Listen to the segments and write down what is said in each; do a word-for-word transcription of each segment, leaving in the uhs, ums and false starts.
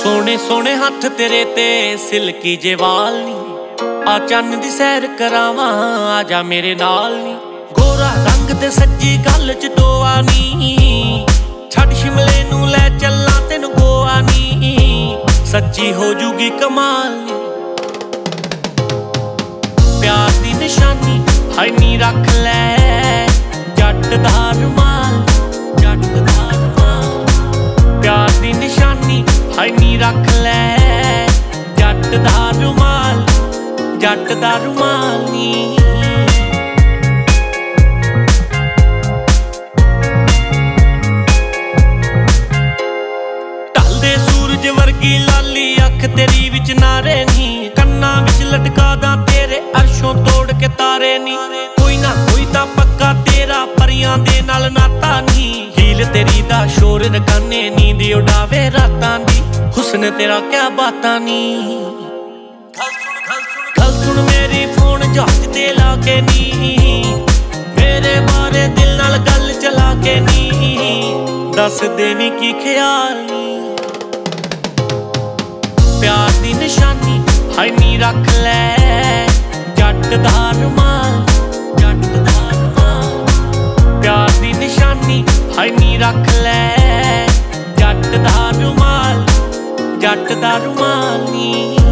सोने सोने हथ तेरे ते सिल्की जे वाल नी, आ चन्न दी सैर करावां आजा मेरे नाल नी। गोरा रंग ते सज्जी गल च टोआ नी, छड़ शिमले नू लै चलां तेनू गोआ नी, सच्ची हो जूगी कमाल नी। प्यार दी निशानी हाय नी रख लै जट दा रुमाल, जट दा रुमाल। प्यार दी निशानी हाय नी रख लै जट दा रुमाल, जट दा रुमाल नी। ढलदे सूरज वर्गी लाली अख तेरी विच नारे नी, कन्ना विच लटका दा तेरे अर्शों तोड़ के तारे नी। कोई ना कोई तां पक्का तेरा परियां दे नाल नाता नी, हील तेरी दा शोर रकाने नींद उड़ावे रातां दी, हुस्न तेरा क्या बातां नी। गल सुन मेरी फोन जहाज ते लाके नी, मेरे बारे दिल नाल गल चला के नी, दस दे नी की ख्याल नी। प्यार दी निशानी हाय नी रख लै जट दा रुमाल, जट दा रुमाल। प्यार दी निशानी हाय नी रख लै जट दा रुमाल, जट दा रुमाल नी।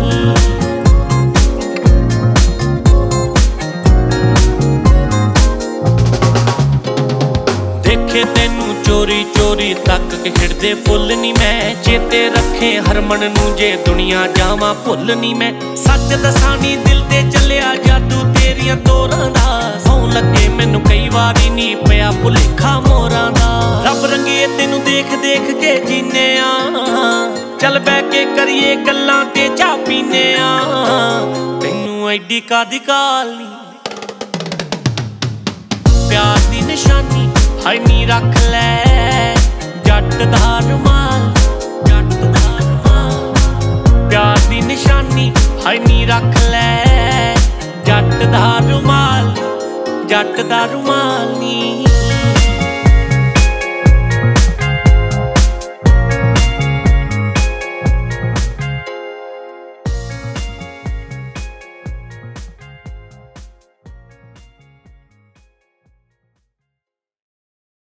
देखे तेनू चोरी चोरी तक के खिड़दे फुल नी मैं, चेते रखे हरमन नू जे दुनिया जावां भुल नी मैं। सच दसां नी दिल ते चलिया जादू तेरियां तोरां दा, सौं लगे मैनू कई वारी नी पिया भुलेखा मोरां दा। रब रंगे तेनू देख देख के जीने आ, चल बैठ के करिए गल्लां ते चाह पीने आ, तेनू एडी कादी काल नी। प्यार दी निशानी हाय नी रख लै जट दा रुमाल, जट दा रुमाल। प्यार दी निशानी हाय नी रख लै जट दा रुमाल, जट दा रुमाल नी।